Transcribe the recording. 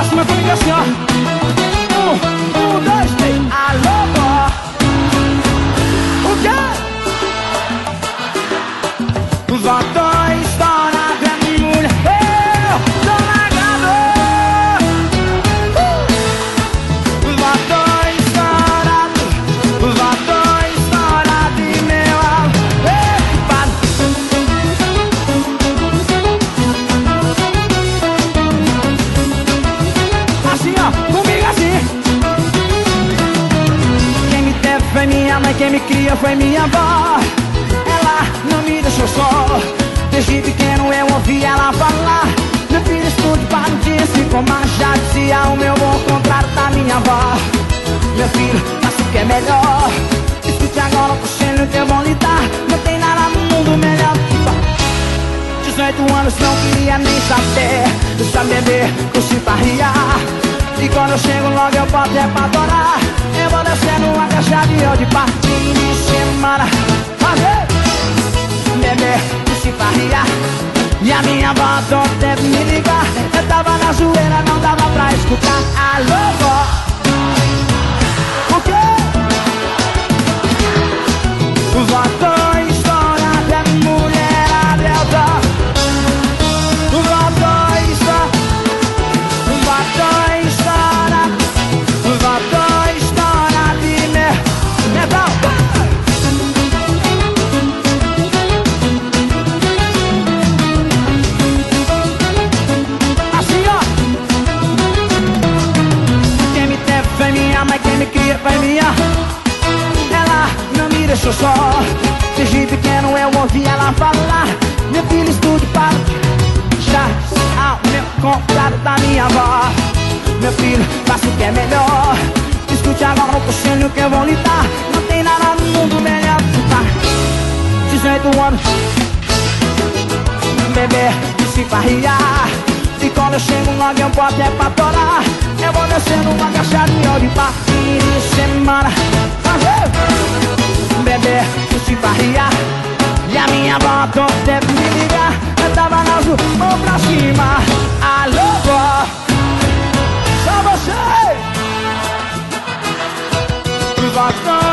pra cima comigo assim, ó. Um, dois, três. Alô, vó. O quê? Vó, tô estourado, é minha mulher. Eu tô largado. Vó, tô estourado. Vó, tô estourado e meu equipado. Assim, ó, comigo assim. Quem me teve foi minha mãe, quem me cria foi minha avó. Ela não me deixou só. Desde pequeno eu ouvi ela falar: meu filho, estude para um dia se formar. Já dizia o meu bom contrário da minha avó: meu filho, faça o que é melhor. Escute agora o conselho que eu vou lhe dar. Não tem nada no mundo melhor que vó. 18 anos não queria nem saber. Deixa beber, curtir pra riar. E quando eu chego logo eu boto é pra adorar. Eu vou descendo uma caixa de óleo de partir de semana. Fazer beber, curtir pra riar. E a minha avó todo tempo me ligar. Eu tava na zoeira, não dava pra escutar. Alô, vó. O quê? Vó, tô estourado, é mulher delta. Vó, tô estourado. Vó, tô estourado. Vó, tô estourado e metal. Assim, ó. Quem me teve foi minha mãe, quem me cria foi minha. Ela não me deixou só. Desde pequeno eu ouvi ela falar: meu filho, estude para já ao meu contrário da minha avó. Meu filho, faça o que é melhor. Escute agora o conselho que eu vou lhe dar. Não tem nada no mundo melhor que tá. 18 anos, beber, se farriar. E quando eu chego logo eu boto é pra torar. Eu vou descendo uma caixa de óleo pra fim de semana. Beber, se farriar. E a minha avó todo tempo me ligar. Eu tava na azul, mão pra cima. Alô, vó. Só você. Vó,